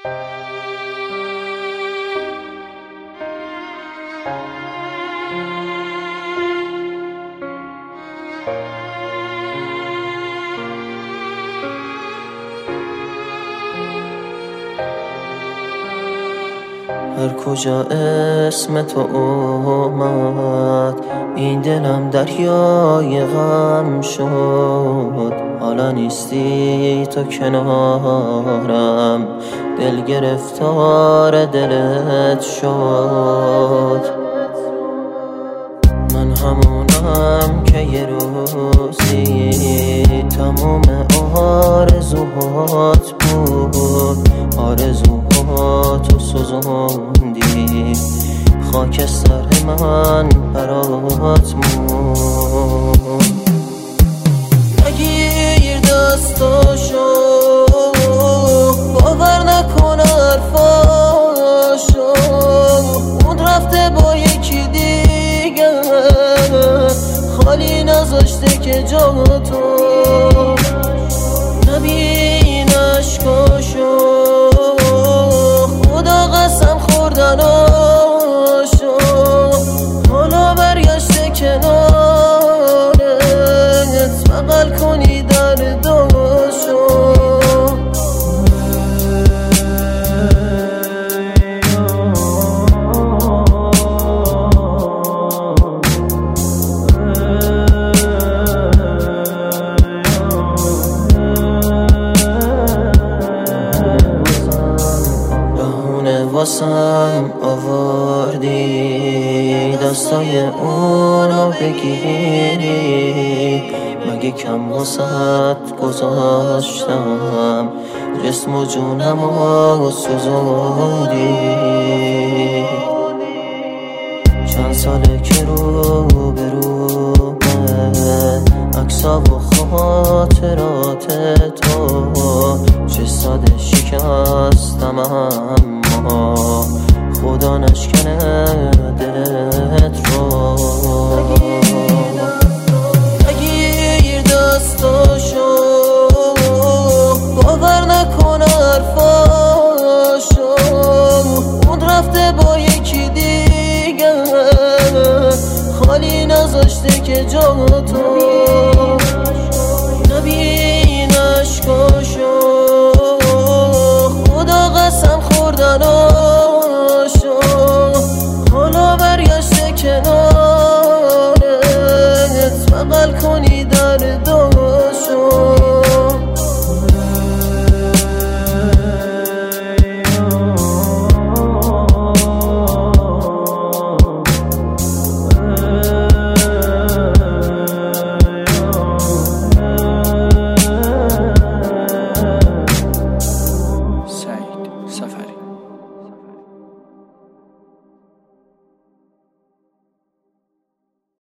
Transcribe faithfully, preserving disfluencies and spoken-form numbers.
هر کجا اسم تو اومد این دلم دریای غم شد. حالا نیستی تو کنارم، دل گرفتار دلت شد. من همونم که یه روزی تموم آرزوهات بود. آرزوهاتو سوزوندی، خاک سر من برات موند. نگیر دستاشو، باور نکن حرفاشو. اون رفته با یکی دیگه، خالی نذاشته که جا تو. نبین عشقاشو، خدا قسم خوردناشو. حالا برگشته کنارت، بغل کنی درداشو. واسم آوردی دستای اونو بگیری، مگه کم واسط گذاشتم جسم و جونمو سوزوندی. چند ساله که رو به رو عکسا و خاطرات تو، چه ساده شکستم اما خدا نشکنه دلت رو. نگیر دستاشو، باور نکن حرفاشو. اون رفته با یکی دیگه، خالی نذاشته که جا تو. نبی